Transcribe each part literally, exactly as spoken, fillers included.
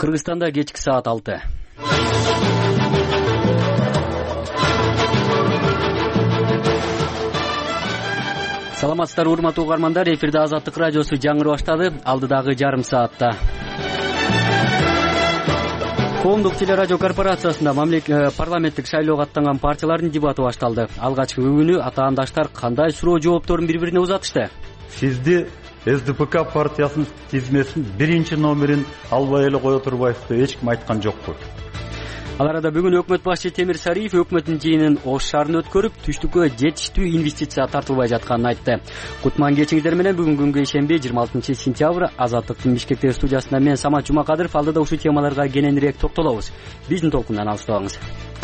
Кыргызстанда кечки саат алты. Саламатсыздарбы урматтуу угармандар, эфирде Азаттык радиосу жаңыры баштады. Алдыдагы жарым саатта Коомдук телерадио корпорациясында парламенттик шайлоого аттанган партиялардын дебаты башталды. Алгачкы күнү атаандаштар кандай суроо жоопторун бири-бирине узатышты? Сизди эс дэ пэ ка партиясынын тизмесин биринчи номерин албай эле кое турбайсыз деп эч ким айткан жокпу. Ал арада бүгүн өкмөт башчы Темир Сариев өкмөттүн жыйынын Ош шаарын өткөрүп, түштүккө жетиштүү инвестиция тартылбай жатканын айтты. Кутман кечиңиздер менен бүгүн күнгө ишемби жыйырма алтынчы сентябрь Азаттыктын Бишкектеги студиясында мен Самат Жумакадыров алдыда ушул темаларга кененирээк токтолобуз. Биздин толкундан алыстабаңыз.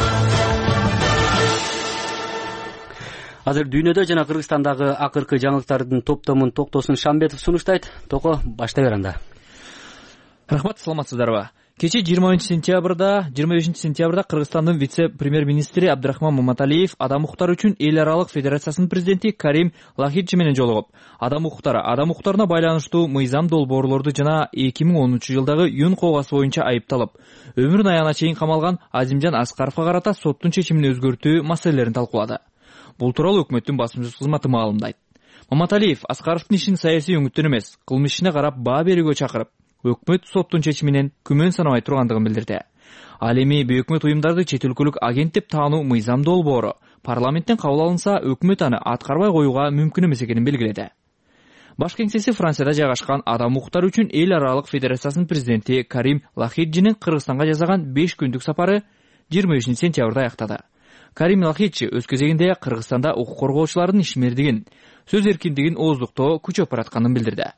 Азыр дүйнөдө жана Кыргызстандагы акыркы жаңылыктардын топтомун Токтосун Шамбетов сунуштайт. Тoko баштай бер анда. Рахмат, саламатсыздарбы? Кече жыйырма бешинчи сентябрда, жыйырма бешинчи сентябрда Кыргызстандын вице-премьер-министри Абдрахман Маматалиев адам укуктары үчүн эл аралык федерациясынын президенти Карим Лахиджи менен жолугуп, адам укуктары, адам укуктарына байланыштуу мыйзам долбоорлорду жана эки миң онунчу жылдагы Юн кылгасы боюнча айыпталып, өмүрүн аягына чейин камалган Азимжан Аскаровго карата соттун чечимин өзгөртүү маселелерин талкуулады. Бул тууралуу өкмөттүн басым сөз кызматы маалымдайт. Маматалиев Аскаровдун ишин саясий өңүттөн эмес, кылмыш ишине карап баа берүүгө чакырып, өкмөт соттун чечиминен күмөн санабай тургандыгын билдирди. Ал эми бейөкмөт уюмдарды чет өлкөлүк агент деп таануу мыйзам долбоору парламенттен кабыл алынса, өкмөт аны аткарбай коюуга мүмкүн эмес экенин белгиледи. Баш кеңсеси Францияда жайгашкан адам укуктары үчүн эл аралык федерациясынын президенти Карим Лахиджинин Кыргызстанга жасаган беш күндүк сапары жыйырма бешинчи сентябрда аяктады. Карим Лахиджи өз кезегинде Кыргызстанда укук коргоочулардын ишмердигин, сөз эркиндигин ооздуктоо күчөп баратканын билдирди.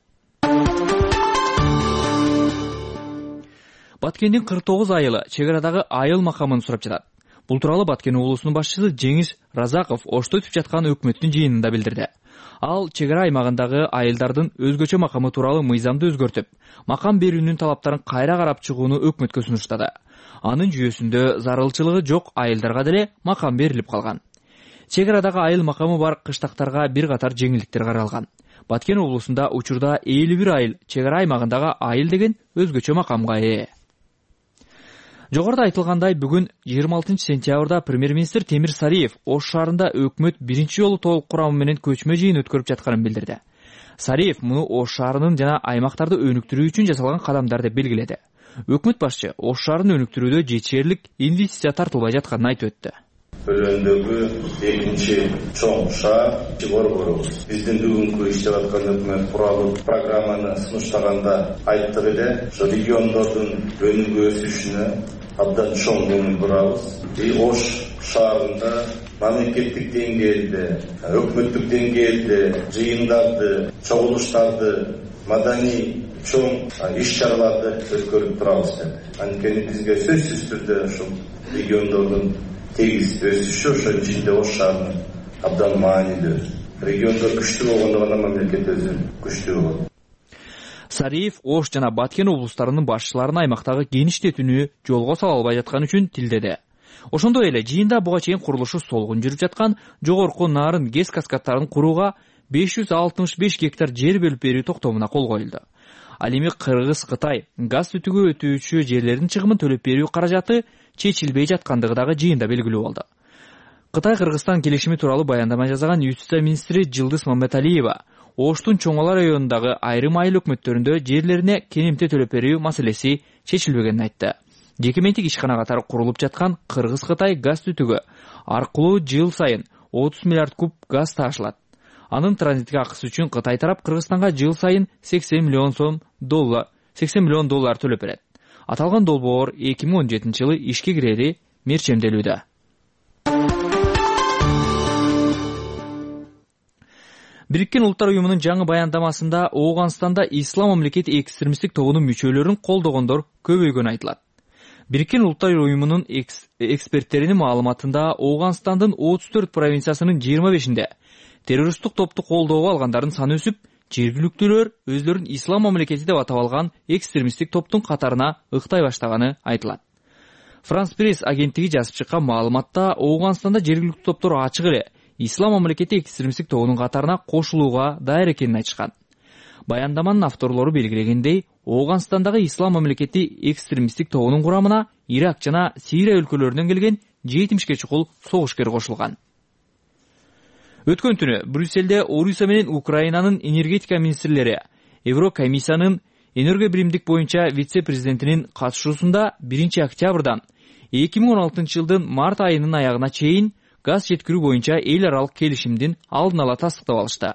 Баткендин кырк тогуз айылы чек арадагы айыл макамын сурап жатат. Бул тууралуу Баткен облусунун башчысы Жеңиш Разаков Ошто өтүп жаткан өкмөттүн жыйынында билдирди. Ал чек ара аймагындагы айылдардын өзгөчө макамы тууралуу мыйзамды өзгөртүп, макам берүүнүн талаптарын кайра карап чыгууну өкмөткө сунуштады. Анын жүйөсүндө зарылчылыгы жок айылдарга деле макам берилип калган. Чек арадагы айыл макамы бар кыштактарга бир катар жеңилдиктер каралган. Баткен облусунда учурда элүү бир айыл чек ара аймагындагы айыл деген өзгөчө макамга ээ. Жогоруда айтылгандай, бүгүн жыйырма алтынчы сентябрда премьер-министр Темир Сариев Ош шаарында өкмөт биринчи жолу толук курамы менен көчмө жыйын өткөрүп жатканын билдирди. Сариев муну Ош шаарынын жана аймактарды өнүктүрүү үчүн жасалган кадамдар деп белгиледи. Өкмөт башчы Ош шаарын өнүктүрүүдө жетерлик инвестиция тартылбай жатканын айтып өттү. Өлөндөгү экинчи чоң шаар Борбору. Биздин бүгүнкү иштеп аткан өкмөт куралып программаны сунуштаганда айттык эле, ошо региондордун өнүгүү өсүшүнө абдан чоң көңүл бурабыз. Ош шаарында мамлекеттик деңгээлде, өкмөттүк деңгээлде жыйындарды, чогулуштарды, маданий чоң иш-чараларды өткөрүп турабыз деп. Анткени бизге сөзсүз түрдө ушул региондордун тегиз өсүшү, ошонун ичинде Ош шаарынын абдан маанилүү. Региондор күчтүү болгондо гана мамлекет өзү күчтүү болот. Сариев Ош жана Баткен облустарынын башчыларын аймактагы кеңиштетүүнү жолго сала албай жаткан үчүн тилдеди. Ошондой эле жыйында буга чейин курулушу солгун жүрүп жаткан жогорку нарын гэс каскадтарын курууга беш жүз алтымыш беш гектар жер бөлүп берүү токтомуна кол коюлду. Ал эми Кыргыз-Кытай газ түтүгө өтүүчү жерлердин чыгымын төлөп берүү каражаты чечилбей жаткандыгы дагы жыйында белгилүү болду. Кытай-Кыргызстан келишими тууралуу баяндама жасаган юстиция министри Жылдыз Маматалиева Оштун Чоңала районундагы айрым айыл өкмөттөрүндө жерлерине кенемте төлөп берүү маселеси чечилбегенин айтты. Жеке ментик ишкана катары курулуп жаткан Кыргыз-Кытай газ түтүгү аркылуу жыл сайын отуз миллиард куб газ таашылат. Анын транзитке акысы үчүн Кытай тарап Кыргызстанга жыл сайын сексен миллион сом доллар, сексен миллион доллар төлөп берет. Аталган долбоор эки миң он жетинчи жылы ишке кирери мерчемделүүдө. Бириккен Улуттар уюмунун жаңы баяндамасында Ооганстанда ислам мамлекети экстремисттик тобунун мүчөлөрүн колдогондор көбөйгөнү айтылат. Бириккен Улуттар уюмунун эксперттеринин маалыматында Ооганстандын отуз төрт провинциясынын жыйырма бешинде террористтик топту колдоого алгандардын саны өсүп, жергиликтүүлөр өзлөрүн ислам мамлекети деп атап алган экстремисттик топтун катарына ыктай баштаганы айтылат. Франс Пресс агенттиги жазып чыккан маалыматта Ооганстанда жергиликтүү топтор ачык эле ислам мамлекети экстремисттик тобунун катарына кошулууга даяр экенин айтышкан. Баяндаманын авторлору белгилегендей, Ооганстандагы ислам мамлекети экстремисттик тобунун курамына Ирак жана Сирия өлкөлөрүнөн келген жетимишке чукул согушкер кошулган. Өткөн түнү Брюссельде Орусия менен Украинанын энергетика министрлери Еврокомиссиянын энерго биримдик боюнча вице-президентинин катышуусунда биринчи октябрдан эки миң он алтынчы жылдын март айынын аягына чейин газ жеткирүү боюнча эл аралык келишимдин алдын ала тастыктап алышты.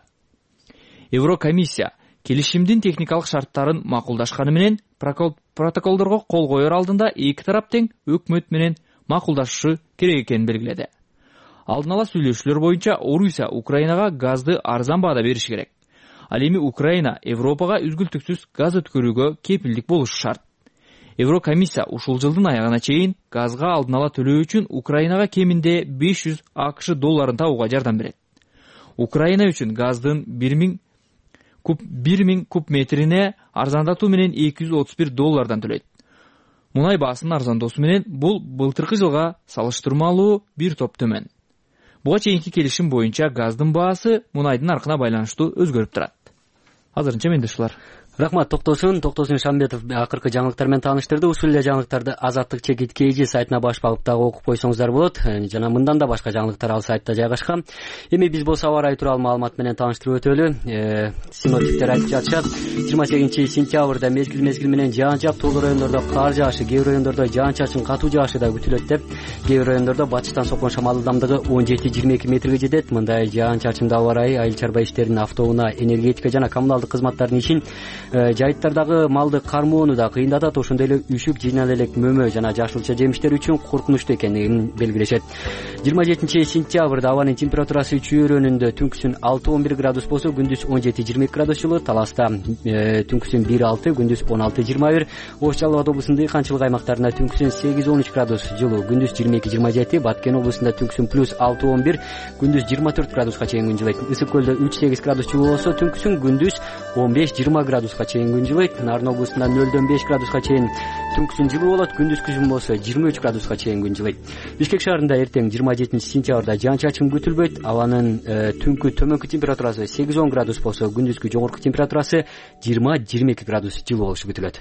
Еврокомиссия келишимдин техникалык шарттарын макулдашканы менен протоколдорго кол коер алдында эки тарап тең өкмөт менен макулдашышы керек экенин белгиледи. Алдын ала сүйлөшүүлөр боюнча Орусия Украинага газды арзан баада бериши керек. Ал эми Украина Европага үзгүлтүксүз газ өткөрүүгө кепилдик болушу шарт. Еврокомиссия ушул жылдын аягына чейин газга алдын ала төлөө үчүн Украинага кеминде беш жүз акш долларын табууга жардам берет. Украина үчүн газдын бир миң куб бир миң куб метрине арзандатуу менен эки жүз отуз бир доллардан төлөйт. Мунай баасынын арзандоосу менен бул былтыркы жылга салыштырмалуу бир топ төмөн. Буга чейинки келишим боюнча газдын баасы мунайдын наркына байланыштуу өзгөрүп турат. Азырынча менде ушулар. Рахмат, Токтосун. Токтосун Шамбетов акыркы жаңылыктар менен тааныштырды. Ушул эле жаңылыктарды Азаттык чекит kg сайтына баш багып дагы окуп койсоңуздар болот. Жана мындан да башка жаңылыктар ал сайтта жайгашкан. Эми биз болсо аба ырайы тууралуу маалымат менен тааныштырып өтөлү. Синоптиктер айтып жатышат, жыйырма сегизинчи сентябрда мезгил-мезгил менен жаан жаап, тоолуу райондордо кар жаашы, кээ бир райондордо жаан-чачын катуу жаашы да күтүлөт деп, кээ бир райондордо батыштан соккон шамал ылдамдыгы он жети жыйырма эки метрге жетет. Мындай жаан-чачындуу аба ырайы айыл чарба иштеринин, автоунаа, энергетика жана коммуналдык кызматтардын ишин, жайыттардагы малды кармоону да кыйындатат. Ошондой эле үшүк, жыйнал элек мөмө жана жашылча жемиштер үчүн коркунучтуу экендигин белгилешет. жыйырма жетинчи сентябрда абанын температурасы чөйрөнүндө түнкүсүн алты он бир градус болсо, күндүз он жети жыйырма эки градус жылуу, Таласта түнкүсүн бир алты, күндүз он алты жыйырма бир, Ош Жалал Абад облусунун дыйканчылык аймактарында түнкүсүн сегиз он үч градус жылуу, күндүз жыйырма эки жыйырма жети, Баткен облусунда түнкүсүн плюс алты он бир, күндүз жыйырма төрт градуска чейин күн жылыйт. Ысык көлдө үч сегиз градус жылуу болсо, түнкүсүн күндүз он беш жыйырма градуска чейин күн жылыйт. Нарын облусунда нөлдөн беш градуска чейин түнкүсүн жылуу болот, күндүз күн болсо жыйырма үч градуска чейин күн жылыйт. Бишкек шаарында эртең жыйырма жетинчи сентябрда жаан-чачын күтүлбөйт. Абанын түнкү төмөнкү температурасы сегиз он градус болсо, күндүзкү жогорку температурасы жыйырма жыйырма эки градус жылуу болушу күтүлөт.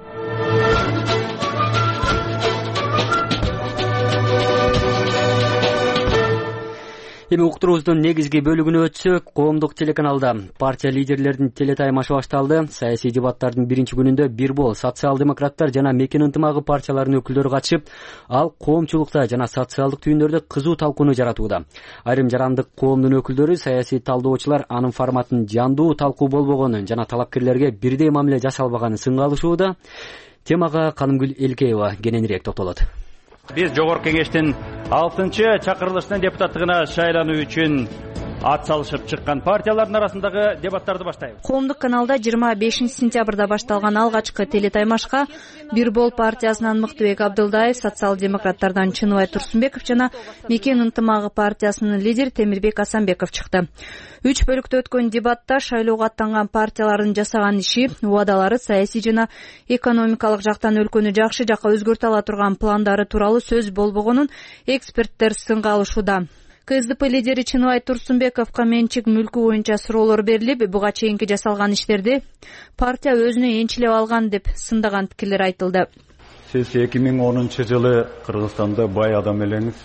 Эми уктуруубуздун негизги бөлүгүнө өтсөк, коомдук телеканалда партия лидерлеринин телетаймашы башталды. Саясий дебаттардын биринчи күнүндө бир бол социал-демократтар жана мекен ынтымагы партияларынын өкүлдөрү катышып, ал коомчулукта жана социалдык түйүндөрдө кызуу талкууну жаратууда. Айрым жарандык коомдун өкүлдөрү саясий талдоочулар анын форматын жандуу талкуу болбогонун жана талапкерлерге бирдей мамиле жасалбаганын сынга алышууда. Темага Канымгүл Элкеева кененирээк токтолот. Биз жогорку кеңештин алтынчы чакырылышынын депутаттыгына шайлануу үчүн ат салышып чыккан партиялардын арасындагы дебаттарды баштайбыз. Коомдук каналда жыйырма бешинчи сентябрда башталган алгачкы телетаймашка Бир бол партиясынан Мыктыбек Абдылдаев, социал-демократтардан Чыныбай Турсунбеков жана Мекен ынтымагы партиясынын лидери Темирбек Асанбеков чыкты. Үч бөлүктө өткөн дебатта шайлоого аттанган партиялардын жасаган иши, убадалары, саясий жана экономикалык жактан өлкөнү жакшы жакка өзгөртө ала турган пландары тууралуу сөз болбогонун эксперттер сынга алышууда. КСДП лидери Чыныбай Турсунбековго менчик мүлкү боюнча суроолор берилип, буга чейинки жасалган иштерди партия өзүнө энчилеп алган деп сындаган пикирлер айтылды. Сиз эки миң онунчу жылы Кыргызстанда бай адам элеңиз.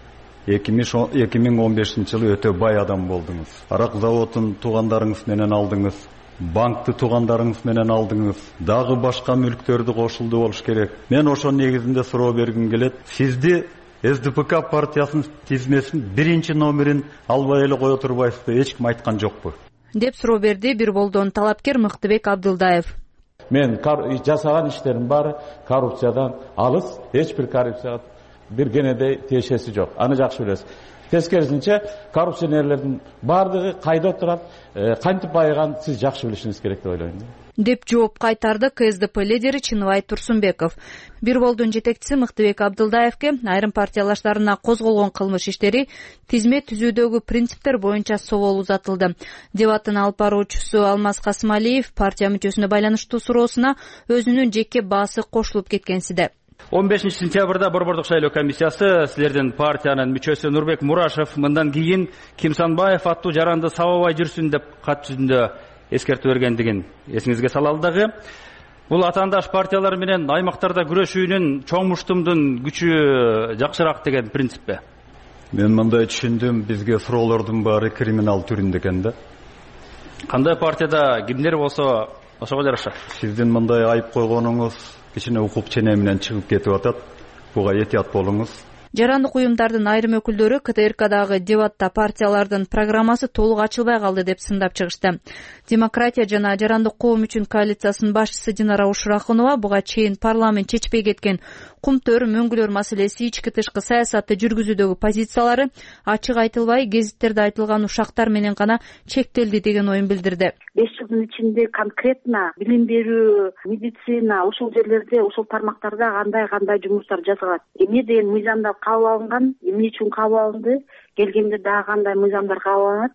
эки миң он бешинчи жылы өтө бай адам болдуңуз. Арак заводун туугандарыңыз менен алдыңыз. Банкты туугандарыңыз менен алдыңыз. Дагы башка мүлктөрдү кошулду болуш керек. Мен ошонун негизинде суроо бергим келет. Сизди СДПК партиясынын тизмесин биринчи номерин албай эле кое турбайсызбы? Эч ким айткан жокпу? Деп суроо берди Бир болдон талапкер Мыктыбек Абдылдаев. Мен жасаган иштерим баары коррупциядан алыс, эч бир коррупцияга бир кенедей тиешеси жок. Аны жакшы билесиз. Тескерисинче, коррупционерлердин баардыгы кайда турат, кантип байыган сиз жакшы билишиңиз керек деп ойлойм. Деп жооп кайтарды КСДП лидери Чыныбай Турсунбеков. Бир болдун жетекчиси Мыктыбек Абдылдаевке айрым партиялаштарына козголгон кылмыш иштери тизме түзүүдөгү принциптер боюнча соол узатылды. Дебаттын алып баруучусу Алмаз Касымалиев партия мүчөсүнө байланыштуу суроосуна өзүнүн жеке баасы кошулуп кеткенсиде. он бешинчи сентябрда Борбордук шайлоо комиссиясы силердин партиянын мүчөсү Нурбек Мурашев мындан кийин Ким Санбаев аттуу жаранды сабабай жүрсүн деп кат жүзүндө эскертип бергендигин эсиңизге салалы дагы. Бул атаандаш партиялар менен аймактарда күрөшүүнүн чоң муштумдун күчү жакшыраак деген принциппи? Мен мындай түшүндүм, бизге суроолордун баары криминал түрүндө экен да. Кандай партияда кимдер болсо ошого жараша? Сиздин мындай айып койгонуңуз кичине укук чене менен чыгып кетип атат. Буга этият болуңуз. Жарандык уюмдардын айрым өкүлдөрү КТРКдагы дебатта партиялардын программасы толук ачылбай калды деп сындап чыгышты. Демократия жана жарандык коом үчүн коалициясынын башчысы Динара Ушуракунова буга чейин парламент чечпей кеткен кумтөр, мөңгүлөр маселеси, ички тышкы саясатты жүргүзүүдөгү позициялары ачык айтылбай, гезиттерде айтылган ушактар менен гана чектелди деген оюн билдирди. беш жылдын ичинде конкретно билим берүү, медицина ошол жерлерде, ошол тармактарда кандай кандай жумуштар жасалат, эмне деген мыйзамдар кабыл алынган, эмне үчүн кабыл алынды, келгенде дагы кандай мыйзамдар кабыл алынат,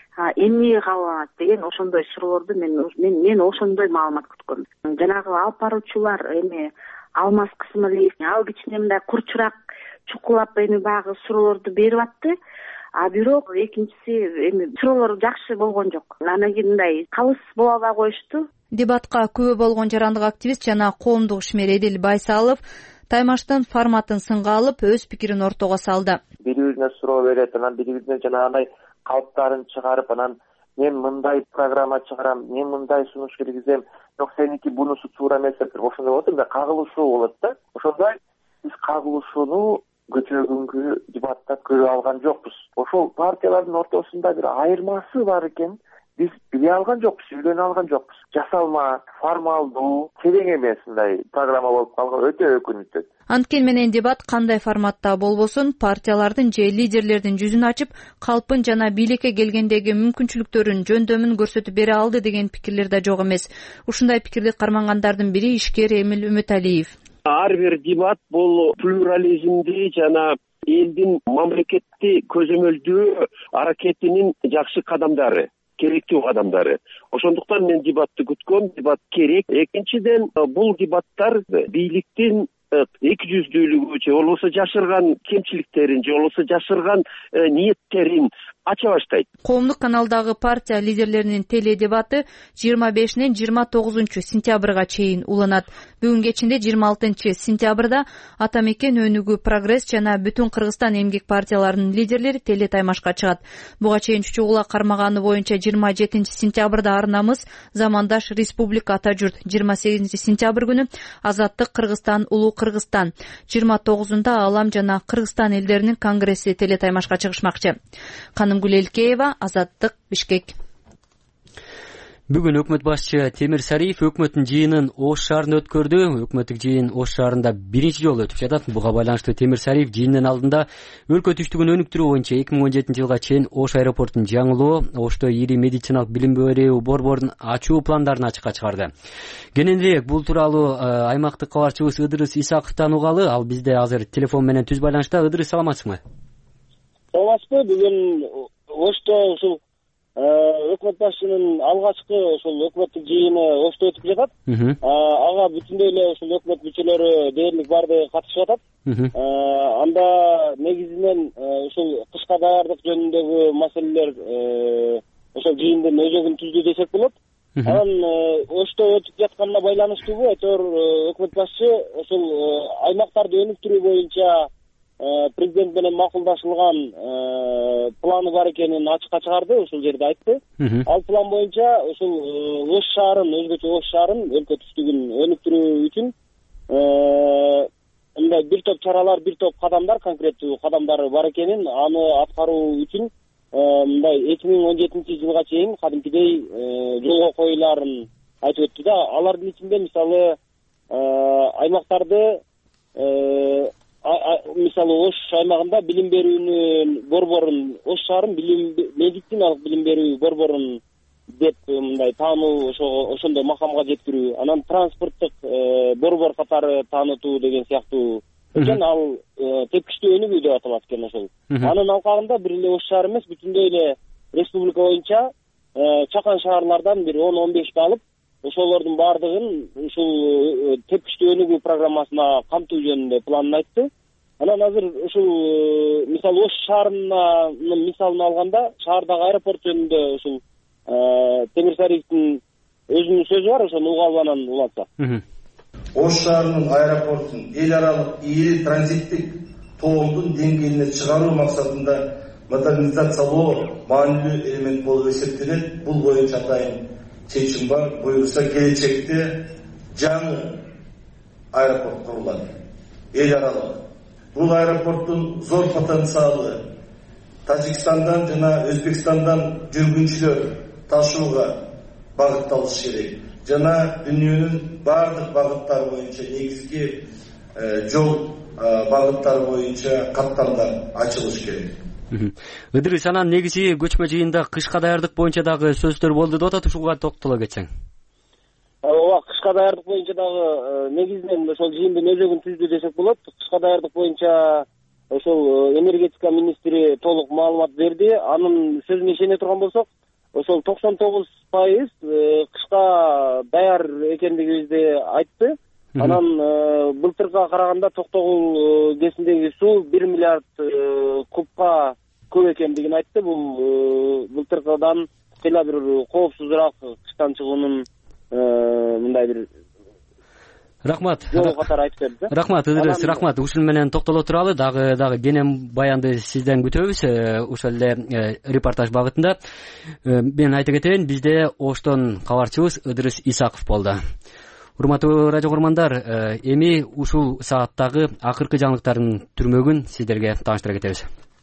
эмнеге кабыл алынат деген ошондой суроолорду мен мен мен ошондой маалымат күткөм. Жанагы алып баруучулар эми Алмаз Кысмалиев ал кичине мындай курчураак чукулап эми баягы суроолорду берип атты. А бирок экинчиси эми суроолор жакшы болгон жок. Анан кийин мындай кабыс боло албай коюшту. Дебатка күбө болгон жарандык активист жана коомдук ишмер Эдил Байсалов таймаштын форматын сынга алып өз пикирин ортого салды. Бири-бирине суроо берет, анан бири-бирине жанагындай калыптарын чыгарып, анан мен мындай программа чыгарам, мен мындай сунуш киргизем, жок сеники бунусу туура эмес деп ошондой болот, мындай кагылышуу болот да. Ошондой биз кагылышууну көчөгүнгү дебатта көрүп алган жокпуз. Ошол партиялардын ортосунда бир айырмасы бар экен. Биз биле алган жокпуз, үйлөнө алган жокпуз. Жасалма, формалдуу, терең эмес мындай программа болуп калган өтө өкүнүчтүү. Анткени менен дебат кандай форматта болбосун, партиялардын же лидерлердин жүзүн ачып, калпын жана бийликке келгендеги мүмкүнчүлүктөрүн, жөндөмүн көрсөтүп бере алды деген пикирлер да жок эмес. Ушундай пикирди кармангандардын бири ишкер Эмил Үмүталиев. Ар бир дебат бул плюрализмди жана элдин мамлекетти көзөмөлдөө аракетинин жакшы кадамдары, керектүү кадамдары. Ошондуктан мен дебатты күткөм, дебат керек. Экинчиден, бул дебаттар бийликтин эки жүздүүлүгү же болбосо жашырган кемчиликтерин же болбосо жашырган ниеттерин ача баштайт. Коомдук каналдагы партия лидерлеринин теле дебаты жыйырма бешинен жыйырма тогузунчу сентябрга чейин уланат. Бүгүн кечинде жыйырма алтынчы сентябрда Ата Мекен, Өнүгүү, Прогресс жана Бүтүн Кыргызстан эмгек партияларынын лидерлери теле таймашка чыгат. Буга чейин чучугула кармаганы боюнча жыйырма жетинчи сентябрда Ар Намыс, Замандаш, Республика, Ата Журт, жыйырма сегизинчи сентябрь күнү Азаттык, Кыргызстан, Улуу Кыргызстан, жыйырма тогузунда Алам жана Кыргызстан элдеринин конгресси теле таймашка чыгышмакчы. Канымгүл Элкеева, Азаттык, Бишкек. Бүгүн өкмөт башчы Темир Сариев өкмөттүн жыйынын Ош шаарында өткөрдү. Өкмөттүк жыйын Ош шаарында биринчи жолу өтүп жатат. Буга байланыштуу Темир Сариев жыйындын алдында өлкө түштүгүн өнүктүрүү боюнча эки миң он жетинчи жылга чейин Ош аэропортун жаңылоо, Ошто ири медициналык билим берүү борборун ачуу пландарын ачыкка чыгарды. Кененирээк бул тууралуу аймактык кабарчыбыз Ыдырыс Исаковдон угалы. Ал бизде азыр телефон менен түз байланышта. Ыдырыс, саламатсыңбы? Саламатсызбы? Бүгүн Ошто ушул өкмөт башчынын алгачкы ушул өкмөттүк жыйыны Ошто өтүп жатат. Ага бүтүндөй эле ушул өкмөт мүчөлөрү дээрлик баардыгы катышып атат. Анда негизинен ушул кышка даярдык жөнүндөгү маселелер ошол жыйындын өзөгүн түздү десек болот. Анан Ошто өтүп жатканына байланыштуу айтор өкмөт башчы ошол аймактарды өнүктүрүү боюнча президент менен макулдашылган планы бар экенин ачыкка чыгарды, ушул жерде айтты. Ал план боюнча ушул Ош шаарын, өзгөчө Ош шаарын өлкө түштүгүн өнүктүрүү үчүн мындай бир топ чаралар, бир топ кадамдар, конкреттүү кадамдар бар экенин, аны аткаруу үчүн мындай эки миң он жетинчи жылга чейин кадимкидей жолго коюларын айтып өттү да. Алардын ичинде мисалы аймактарды мисалы Ош аймагында билим берүүнүн борборун, Ош шаарын билим медициналык билим берүү борборун деп мындай таануу, ошондой макамга жеткирүү, анан транспорттук борбор катары таанытуу деген сыяктуу экен. Ал тепкичтүү өнүгүү деп аталат экен ошол. Анын алкагында бир эле Ош шаары эмес, бүтүндөй эле республика боюнча чакан шаарлардан бир он он бешти алып, ошолордун баардыгын ушул тепкичтүү өнүгүү программасына камтуу жөнүндө планын айтты. Анан азыр ушул мисалы Ош шаарынын мисалын алганда, шаардагы аэропорт жөнүндө ушул Темир Сариевдин өзүнүн сөзү бар, ошону угуп алып анан улантса. Ош шаарынын аэропортун эл аралык ири транзиттик тоомдун деңгээлине чыгаруу максатында модернизациялоо маанилүү элемент болуп эсептелет. Бул боюнча атайын чечим бар. Буюрса келечекте жаңы аэропорт курулат. Эл аралык. Бул аэропорттун зор потенциалы Тажикстандан жана Өзбекстандан жүргүнчүлөр ташууга багытталышы керек. Жана дүйнөнүн бардык багыттары боюнча негизги жол багыттары боюнча каттамдар ачылыш керек. Ыдырыс, анан негизи көчмө жыйында кышка даярдык боюнча дагы сөздөр болду деп атат, ушуга токтоло кетсең. Ооба, кышка даярдык боюнча дагы негизинен ошол жыйындын өзөгүн түздү десек болот. Кышка даярдык боюнча ошол энергетика министри толук маалымат берди. Анын сөзүнө ишене турган болсок, ошол токсон тогуз пайыз кышка даяр экендигибизди айтты. Анан былтырга караганда Токтогул кесиндеги суу бир миллиард кубка көп экендигин айтты. Бул былтыркыдан кыйла бир коопсузураак кыштан чыгуунун мындай бир Рахмат. Жол катары айтып берди. Рахмат, Ыдырыс, рахмат. Ушул менен токтоло туралы дагы дагы кенен баянды сизден күтөбүз. Ошол эле репортаж багытында. Мен айта кетейин, бизде Оштон кабарчыбыз Ыдырыс Исаков болду. Урматтуу радио көрөрмандар, эми ушул сааттагы акыркы жаңылыктардын түрмөгүн сиздерге тааныштыра кетебиз.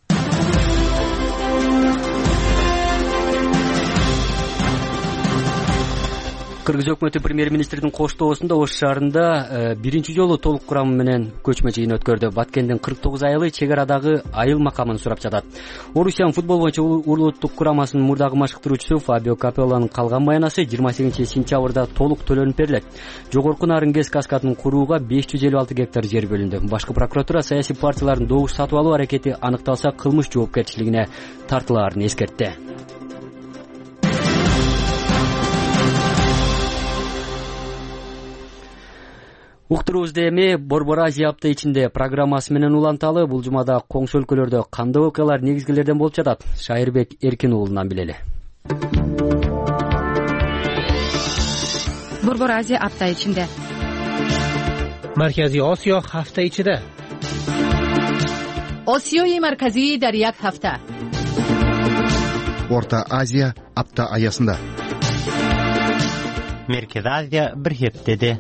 Кыргыз өкмөтү премьер-министрдин коштоосунда Ош шаарында биринчи жолу толук курамы менен көчмө жыйын өткөрдү. Баткендин кырк тогуз айылы чек арадагы айыл макамын сурап жатат. Орусиянын футбол боюнча улуттук курамасынын мурдагы машыктыруучусу Фабио Капеллонун калган маянасы жыйырма сегизинчи сентябрда толук төлөнүп берилет. Жогорку Нарын ГЭС каскадын курууга беш жүз элүү алты гектар жер бөлүндү. Башкы прокуратура саясий партиялардын добуш сатып алуу аракети аныкталса кылмыш жоопкерчилигине тартылаарын эскертти. Уктуруубузду эми Борбор Азия апта ичинде программасы менен уланталы. Бул жумада коңшу өлкөлөрдө кандай окуялар негизгилерден болуп жатат? Шайырбек Эркин уулунан билели. Борбор Азия апта ичинде. Маркази Осиё ҳафта ичида. Осиёи марказӣ дар як ҳафта. Орта Азия апта аясында. Меркез Азия бир хептеде.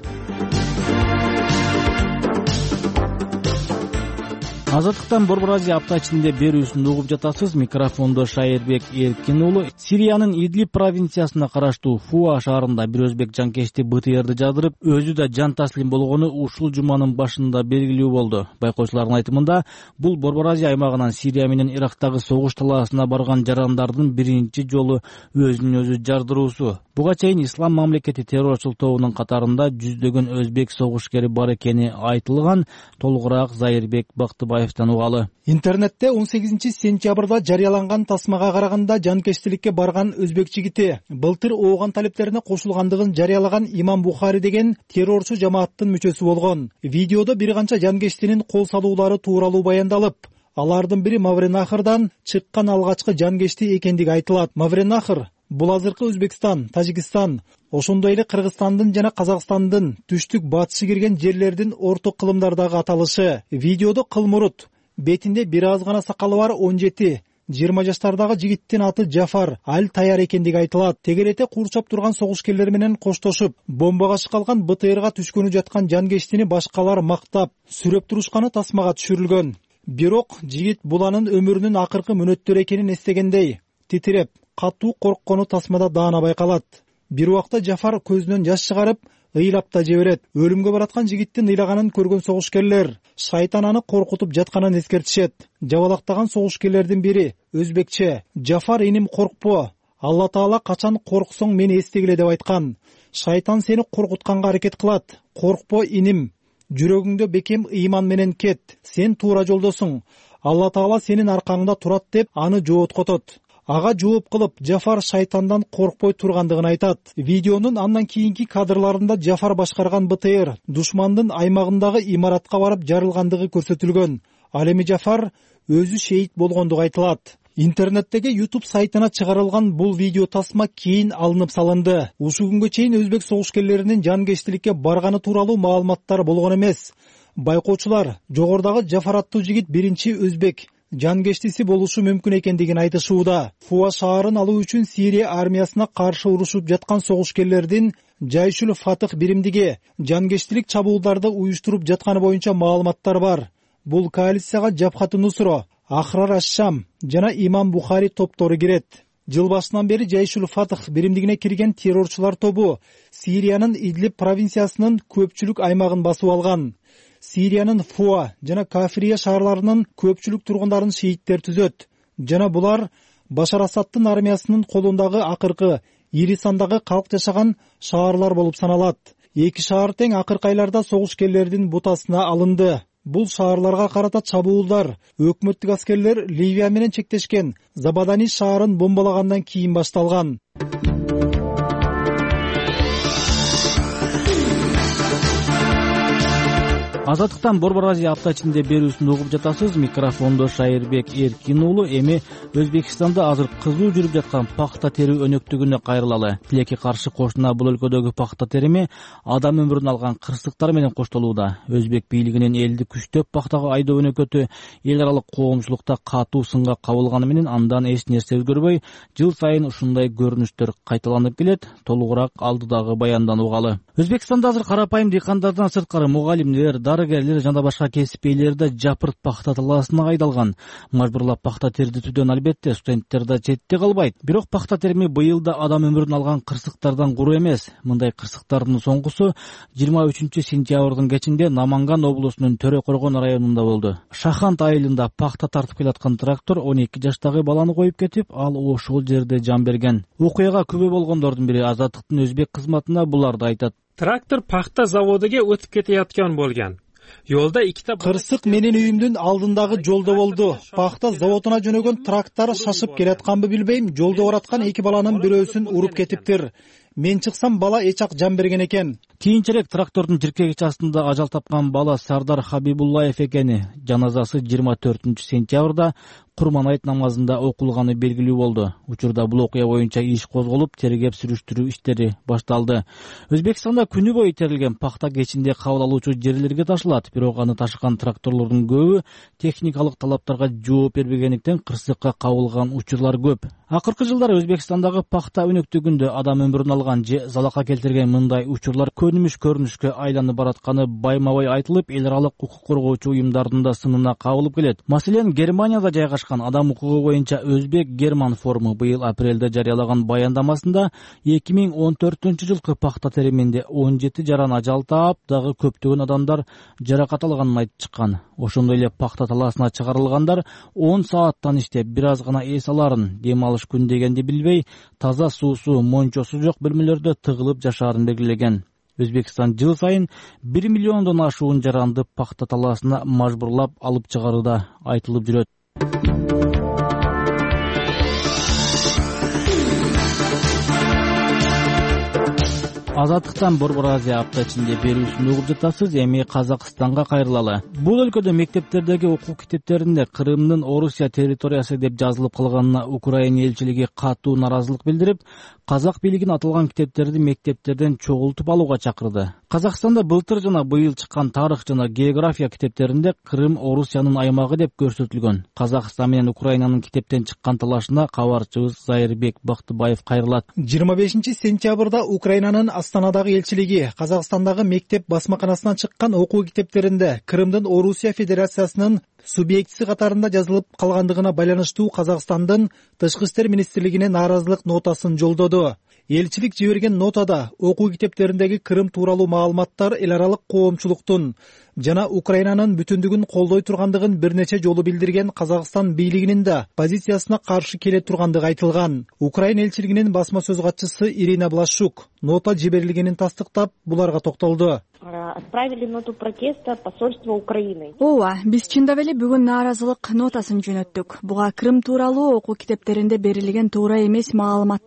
Азаттыктан Борбор Азия апта ичинде берүүсүн угуп жатасыз. Микрофондо Шайырбек Эркин уулу. Сириянын Идлиб провинциясына караштуу Фуа шаарында бир өзбек жанкечти БТРди жадырып, өзү да жан таслим болгону ушул жуманын башында белгилүү болду. Байкоочулардын айтымында, бул Борбор Азия аймагынан Сирия менен Ирактагы согуш талаасына барган жарандардын биринчи жолу өзүн өзү жардыруусу. Буга чейин Ислам мамлекети террорчул тобунун катарында жүздөгөн өзбек согушкери бар экени айтылган. Толугураак Зайырбек Бактыбаевден угалы. Интернетте он сегизинчи сентябрда жарыяланган тасмага караганда жанкечтиликке барган өзбек жигити былтыр ооган талептерине кошулгандыгын жарыялаган Имам Бухари деген террорчу жамааттын мүчөсү болгон. Видеодо бир канча жанкечтинин кол салуулары тууралуу баяндалып, алардын бири Мавренахрдан чыккан алгачкы жанкечти экендиги айтылат. Мавренахр бул азыркы Өзбекстан, Тажикстан, ошондой эле Кыргызстандын жана Казакстандын түштүк батышы кирген жерлердин орто кылымдардагы аталышы. Видеодо кылмурут бетинде бир аз гана сакалы бар он жети жыйырма жаштардагы жигиттин аты Жафар Аль-Таяр экендиги айтылат. Тегерете курчап турган согушкерлер менен коштошуп, бомбага чыккалган БТРга түшкөнү жаткан жанкечтини башкалар мактап, сүрөп турушканы тасмага түшүрүлгөн. Бирок жигит бул анын өмүрүнүн акыркы мүнөттөрү экенин эстегендей, титиреп, катуу корккону тасмада даана байкалат. Бир убакта Жафар көзүнөн жаш чыгарып, ыйлап да жиберет. Өлүмгө бараткан жигиттин ыйлаганын көргөн согушкерлер шайтан аны коркутуп жатканын эскертишет. Жабалактаган согушкерлердин бири өзбекче: "Жафар иним, коркпо. Алла Таала качан корксоң мени эстегиле" деп айткан. Шайтан сени коркутканга аракет кылат. Коркпо иним. Жүрөгүңдө бекем ыйман менен кет. Сен туура жолдосуң. Алла Таала сенин аркаңда турат деп аны жооткотот. Ага жооп кылып, Жафар шайтандан коркпой тургандыгын айтат. Видеонун андан кийинки кадрларында Жафар башкарган БТР душмандын аймагындагы имаратка барып жарылгандыгы көрсөтүлгөн. Ал эми Жафар өзү шейит болгондугу айтылат. Интернеттеги YouTube сайтына чыгарылган бул видео тасма кийин алынып салынды. Ушул күнгө чейин өзбек согушкерлеринин жанкечтиликке барганы тууралуу маалыматтар болгон эмес. Байкоочулар жогорудагы Жафар аттуу жигит биринчи өзбек жанкечтиси болушу мүмкүн экендигин айтышууда. Фуа шаарын алуу үчүн Сирия армиясына каршы урушуп жаткан согушкерлердин Жайшул Фатых биримдиги жанкечтилик чабуулдарды уюштуруп жатканы боюнча маалыматтар бар. Бул коалицияга Жабхат Нусро, Ахрар аш-Шам жана Имам Бухари топтору кирет. Жыл башынан бери Жайшул Фатых биримдигине кирген террорчулар тобу Сириянын Идлиб провинциясынын көпчүлүк аймагын басып алган. Сириянын Фуа жана Кафирия шаарларынын көпчүлүк тургундарын шииттер түзөт. Жана булар Башар Асадтын армиясынын колундагы акыркы ири сандагы калк жашаган шаарлар болуп саналат. Эки шаар тең акыркы айларда согушкерлердин бутасына алынды. Бул шаарларга карата чабуулдар өкмөттүк аскерлер Ливия менен чектешкен Забадани шаарын бомбалагандан кийин башталган. Азаттыктан Борбор Азия апта ичинде берүүсүн угуп жатасыз. Микрофондо Шайырбек Эркин уулу. Эми Өзбекстанда азыр кызуу жүрүп жаткан пахта терүү өнөктүгүнө кайрылалы. Тилекке каршы кошуна бул өлкөдөгү пахта терими адам өмүрүн алган кырсыктар менен коштолууда. Өзбек бийлигинин элди күчтөп пахтага айдоо өнөкөтү эл аралык коомчулукта катуу сынга кабылганы менен андан эч нерсе өзгөрбөй, жыл сайын ушундай көрүнүштөр кайталанып келет. Толугураак алдыдагы баяндан угалы. Өзбекстанда азыр карапайым дыйкандардан сырткары мугалимдер, дарыгерлер жана башка кесип ээлери да жапырт пахта талаасына айдалган. Мажбурлап пахта тердетүүдөн албетте студенттер да четте калбайт. Бирок пахта терими быйыл да адам өмүрүн алган кырсыктардан куру эмес. Мындай кырсыктардын соңгусу жыйырма үчүнчү сентябрдын кечинде Наманган облусунун Төрө Коргон районунда болду. Шахант айылында пахта тартып келаткан трактор он эки жаштагы баланы коюп кетип, ал ошол жерде жан берген. Окуяга күбө болгондордун бири Азаттыктын өзбек кызматына буларды айтат. Трактор пахта заводуга өтүп кетayotgan болгон. Yolda ikkita кырсык менин үйүмдүн алдындагы жолдо болду. Пахта заводуна жөнөгөн трактор шашып келатканбы билбейм, жолдо бараткан эки баланын бирөөсүн уруп кетиптир. Мен чыксам бала эчак жан берген экен. Кийинчерээк трактордун тиркегич астында ажал тапкан бала Сардар Хабибуллаев экени. Жаназасы жыйырма төртүнчү сентябрда Курман айт намазында окулганы белгилүү болду. Учурда бул окуя боюнча иш козголуп, тергеп сүрүштүрүү иштери башталды. Өзбекстанда күнү бою терилген пахта кечинде кабыл алуучу жерлерге ташылат, бирок аны ташыган тракторлордун көбү техникалык талаптарга жооп бербегендиктен кырсыкка кабылган учурлар көп. Акыркы жылдары Өзбекстандагы пахта өнөктүгүндө адам өмүрүн алган же залака келтирген мындай учурлар көнүмүш көрүнүшкө айланып баратканы байма-бай айтылып, эл аралык укук коргоочу уюмдардын да сынына кабылып келет. Маселен, Германияда жайгашкан адам укугу боюнча Өзбек-Герман форуму быйыл апрелде жарыялаган баяндамасында эки миң он төртүнчү жылкы пахта териминде он жети жаран ажал таап, дагы көптөгөн адамдар жаракат алганын айтып чыккан. Ошондой эле пахта талаасына чыгарылгандар он сааттан иштеп, бир аз гана эс аларын, дем алыш күн дегенди билбей, таза суусу, мончосу жок бөлмөлөрдө тыгылып жашаарын белгилеген. Өзбекстан жыл сайын бир миллиондон ашуун жаранды пахта талаасына мажбурлап алып чыгарууда айтылып жүрөт. Азаттыктан Борбор Азия апта ичинде берүүсүн угуп жатасыз. Эми Казакстанга кайрылалы. Бул өлкөдө мектептердеги окуу китептеринде Крымдын Орусия территориясы деп жазылып калганына Украина элчилиги катуу наразылык билдирип, казак бийлигин аталган китептерди мектептерден чогултуп алууга чакырды. Казакстанда былтыр жана быйыл чыккан тарых жана география китептеринде Крым Орусиянын аймагы деп көрсөтүлгөн. Казакстан менен Украинанын китептен чыккан талашына кабарчыбыз Зайырбек Бактыбаев кайрылат. жыйырма бешинчи сентябрда Украинанын Астанадагы элчилиги Казакстандагы мектеп басмаканасынан чыккан окуу китептеринде Крымдын Орусия Федерациясынын субъектиси катарында жазылып калгандыгына байланыштуу Казакстандын Тышкы иштер министрлигине нааразылык нотасын жолдоду. Элчилик жиберген нотада окуу китептериндеги Крым тууралуу маалыматтар эл аралык коомчулуктун жана Украинанын бүтүндүгүн колдой тургандыгын бир нече жолу билдирген Казакстан бийлигинин да позициясына каршы келе тургандыгы айтылган. Украина элчилигинин басма сөз катчысы Ирина Блашук нота жиберилгенин тастыктап, буларга токтолду. Отправили ноту протеста посольство Украины. Ооба, биз чындап эле бүгүн нааразылык нотасын жөнөттүк. Буга Крым тууралуу окуу китептеринде берилген туура эмес маалыматтар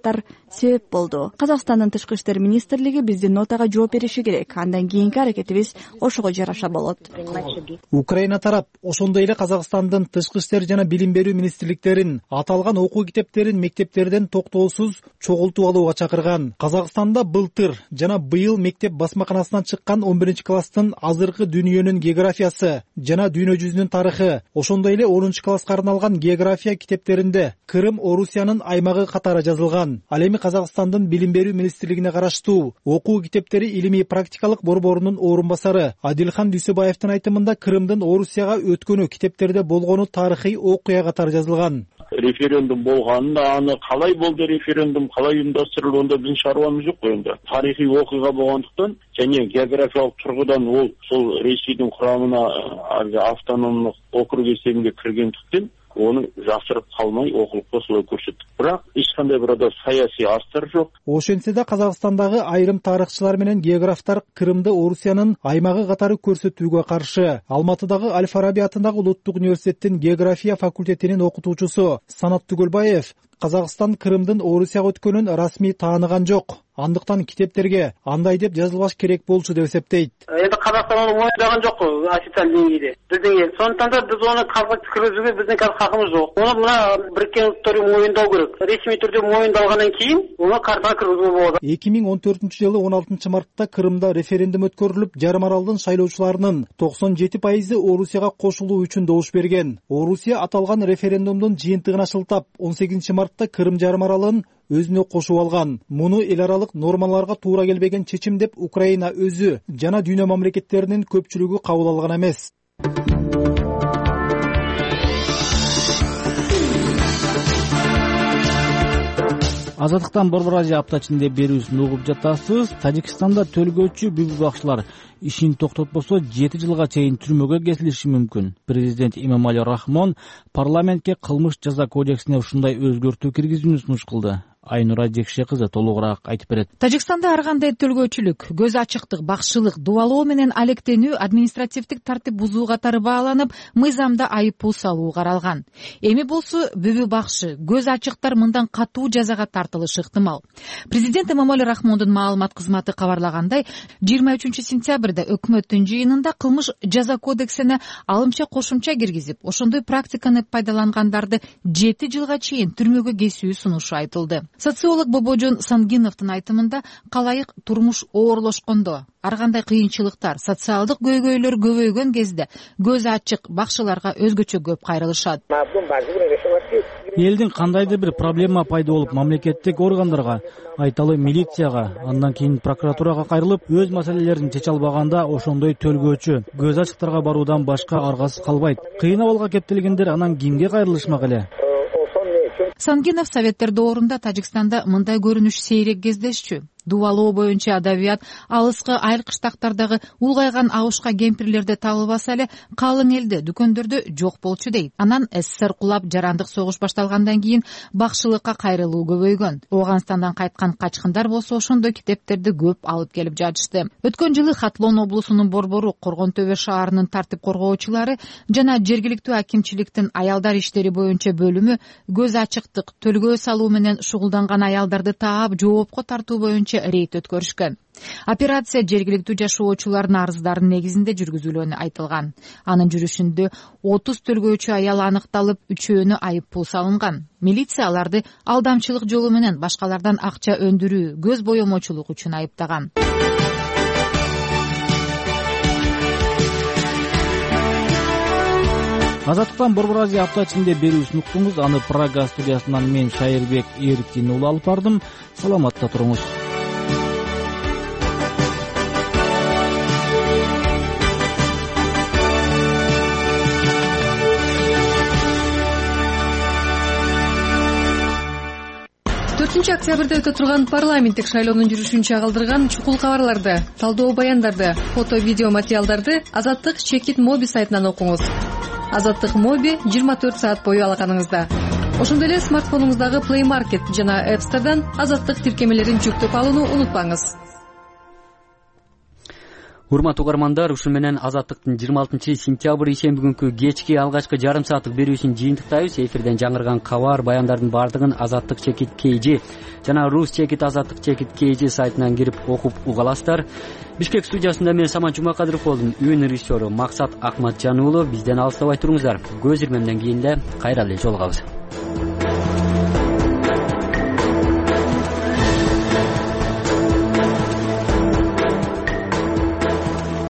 себеп болду. Казакстандын тышкы иштер министрлиги биздин нотага жооп бериши керек. Андан кийинки аракетибиз ошого жараша болот. Украина тарап ошондой эле Казакстандын тышкы иштер жана билим берүү министрликтерин аталган окуу китептерин мектептерден токтоосуз чогултуп алууга чакырган. Казакстанда былтыр жана быйыл мектеп басмаканасынан чыккан он биринчи класстын азыркы дүйнөнүн географиясы жана дүйнө жүзүнүн тарыхы, ошондой эле онунчу класска арналган география китептеринде Крым Орусиянын аймагы катары жазылган. Ал эми Казакстандын билим берүү министрлигине караштуу окуу китептери илимий практикалык борборунун орун басары Адилхан Дүйсөбаевдин айтымында Крымдын Орусияга өткөнү китептерде болгону тарыхый окуя катары жазылган. Референдум болгонунда аны калай болду, референдум калай уюмдаштырылганда биздин шаруамыз жок кой энди. Тарыхый окуя болгондуктан және географиялык тургудан ол сол Ресейдин курамына автономдук округ эсебинде киргендиктен оны жасырып калмай окулукта солай көрсөттүк. Бирок эч кандай бир да саясий астар жок. Ошентсе да Казакстандагы айрым тарыхчылар менен географтар Крымды Орусиянын аймагы катары көрсөтүүгө каршы. Алматыдагы Аль-Фараби атындагы Улуттук университеттин география факультетинин окутуучусу Санат Түгөлбаев Казакстан Крымдын Орусияга өткөнүн расмий тааныган жок. Андыктан китептерге андай деп жазылбаш керек болчу деп эсептейт. Эми Казакстан аны мойындаган жок официалдуу деңгээлде. Биздин эл. Сондуктан да биз аны калпак киргизүүгө биздин хакыбыз жок. Муну мына Бириккен Уттар уюму мойындоо керек. Ресми түрдө мойындалгандан кийин муну картага киргизүүгө болот. эки миң он төртүнчү жылы он алтынчы мартта Крымда референдум өткөрүлүп, жарым аралдын шайлоочуларынын токсон жети пайызы Орусияга кошулуу үчүн добуш берген. Орусия аталган референдумдун жыйынтыгына шылтап он сегизинчи мартта Крым жарым аралын өзүнө кошуп алган. Муну эл аралык нормаларга туура келбеген чечим деп Украина өзү жана дүйнө мамлекеттеринин көпчүлүгү кабыл алган эмес. Азаттыктан Борбор Азия апта ичинде берүүсүн угуп жатасыз. Тажикстанда төлгөөчү бүбү бакчылар ишин токтотпосо жети жылга чейин түрмөгө кесилиши мүмкүн. Президент Имамали Рахмон парламентке кылмыш жаза кодексине ушундай өзгөртүү киргизүүнү сунуш кылды. Айнура Жекше кызы толугураак айтып берет. Тажикстанда ар кандай төлгөөчүлүк, көз ачыктык, бакшылык, дубалоо менен алектенүү административдик тартип бузуу катары бааланып, мыйзамда айып пул салуу каралган. Эми болсо бүбү бакшы, көз ачыктар мындан катуу жазага тартылышы ыктымал. Президент Эмомали Рахмондун маалымат кызматы кабарлагандай, жыйырма үчүнчү сентябрда өкмөттүн жыйынында кылмыш жаза кодексине алымча кошумча киргизип, ошондой практиканы пайдалангандарды жети жылга чейин түрмөгө кесүү сунушу айтылды. Социолог Бобожон Сангиновдун айтымында калайык турмуш оорлошкондо, ар кандай кыйынчылыктар, социалдык көйгөйлөр көбөйгөн кезде көз ачык бакчыларга өзгөчө көп кайрылышат. Элдин кандайдыр бир проблема пайда болуп, мамлекеттик органдарга, айталы милицияга, андан кийин прокуратурага кайрылып, өз маселелерин чече албаганда ошондой төлгөөчү көз ачыктарга баруудан башка аргасы калбайт. Кыйын абалга кептелгендер анан кимге кайрылышмак эле? Сангинов советтер доорунда Тажикстанда мындай көрүнүш сейрек кездешчү. Дубалоо боюнча адабият алыскы айыл кыштактардагы улгайган абышка кемпирлерди табылбаса эле калың элде, дүкөндөрдө жок болчу дейт. Анан СССР кулап, жарандык согуш башталгандан кийин бакшылыкка кайрылуу көбөйгөн. Ооганстандан кайткан качкындар болсо ошондой китептерди көп алып келип жатышты. Өткөн жылы Хатлон облусунун борбору, Коргон Төбө шаарынын тартип коргоочулары жана жергиликтүү акимчиликтин аялдар иштери боюнча бөлүмү көз ачыктык, төлгөө салуу менен шугулданган аялдарды таап, жоопко тартуу боюнча рейд өткөрүшкөн. Операция жергиликтүү жашоочулардын арыздарын негизинде жүргүзүлгөнү айтылган. Анын жүрүшүндө отуз төлгөөчү аял аныкталып, үчөөнү айып пул салынган. Милиция аларды алдамчылык жолу менен башкалардан акча өндүрүү, көз боемочулук үчүн айыптаган. Азаттыктан Борбор Азия апта ичинде берүүсүн уктуңуз. Аны Прага студиясынан мен Шайырбек Эркин уулу алып бардым. Саламатта туруңуз. төртүнчү октябрда өтө турган парламенттик шайлоонун жүрүшүн чагылдырган чукул кабарларды, талдоо баяндарды, фото видео материалдарды Азаттык Чекит Моби сайтынан окуңуз. Азаттык Моби жыйырма төрт саат бою алаканыңызда. Ошондой эле смартфонуңуздагы Play Market жана App Store'дан Азаттык тиркемелерин жүктөп алууну унутпаңыз. урматтуу угармандар, ушун менен Азаттыктын жыйырма алтынчы сентябрь ишемби күнкү кечки алгачкы жарым сааттык берүүсүн жыйынтыктайбыз. Эфирден жаңырган кабар, баяндардын баардыгын Азаттык чекит kg жана Рус чекит Азаттык чекит kg сайтынан кирип окуп уга аласыздар. Бишкек студиясында мен Самат Жумакадыров болдум. Үйүн режиссеру Максат Акматжан уулу. Бизден алыстабай туруңуздар. Көз ирмемден кийин да кайра эле жолугабыз.